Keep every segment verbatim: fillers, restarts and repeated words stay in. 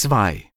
zwei.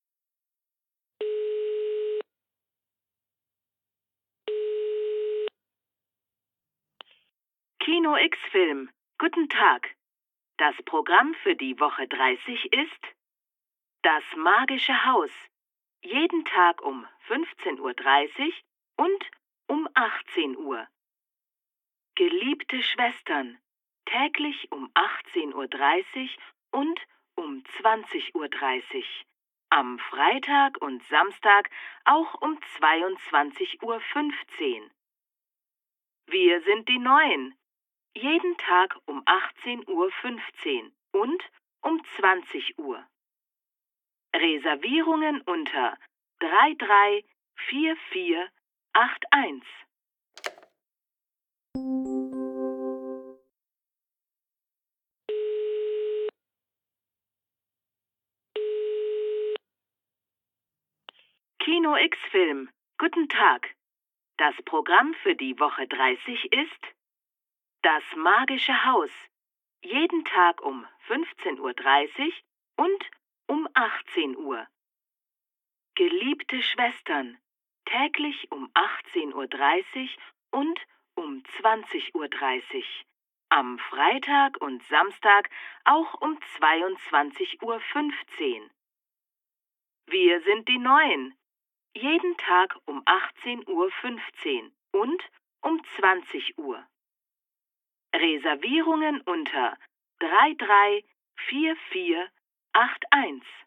Kino X-Film. Guten Tag. Das Programm für die Woche dreißig ist Das magische Haus. Jeden Tag um fünfzehn Uhr dreißig und um achtzehn Uhr. Geliebte Schwestern. Täglich um achtzehn Uhr dreißig und um zwanzig Uhr dreißig. Am Freitag und Samstag auch um zweiundzwanzig Uhr fünfzehn. Wir sind die Neuen. Jeden Tag um achtzehn Uhr fünfzehn und um zwanzig Uhr. Reservierungen unter drei drei vier vier acht eins. Kino X-Film. Guten Tag. Das Programm für die Woche dreißig ist Das magische Haus. Jeden Tag um fünfzehn Uhr dreißig und um achtzehn Uhr. Geliebte Schwestern. Täglich um achtzehn Uhr dreißig und um zwanzig Uhr dreißig. Am Freitag und Samstag auch um zweiundzwanzig Uhr fünfzehn. Wir sind die Neuen. Jeden Tag um achtzehn Uhr fünfzehn und um zwanzig Uhr. Reservierungen unter drei drei vier vier acht eins.